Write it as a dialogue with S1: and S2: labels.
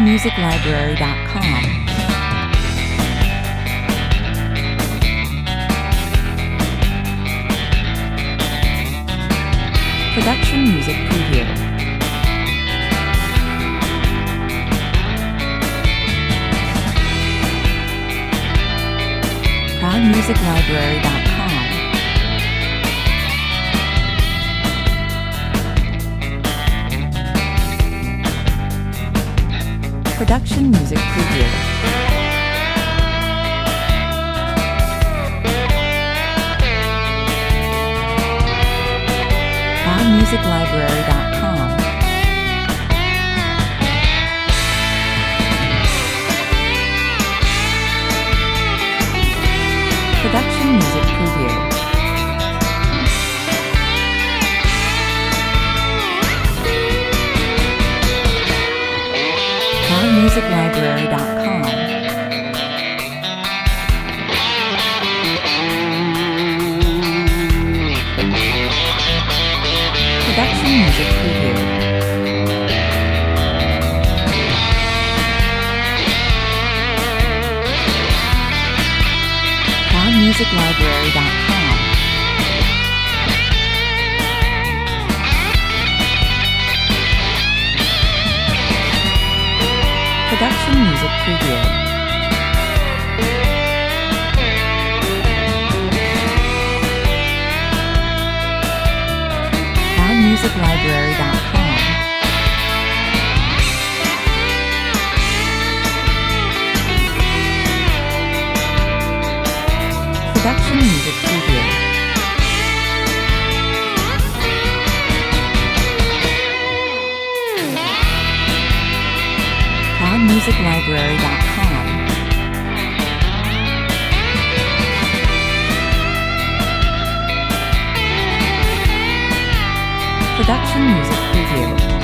S1: ProudMusicLibrary.com. Production Music Preview. ProudMusicLibrary.com. Production Music Preview. ProudMusicLibrary.com. Production Music Preview. ProudMusicLibrary.com. Production Music Preview. ProudMusicLibrary.com. Production Music Preview. ProudMusicLibrary.com. Production Music Preview. ProudMusicLibrary.com. Production Music Preview.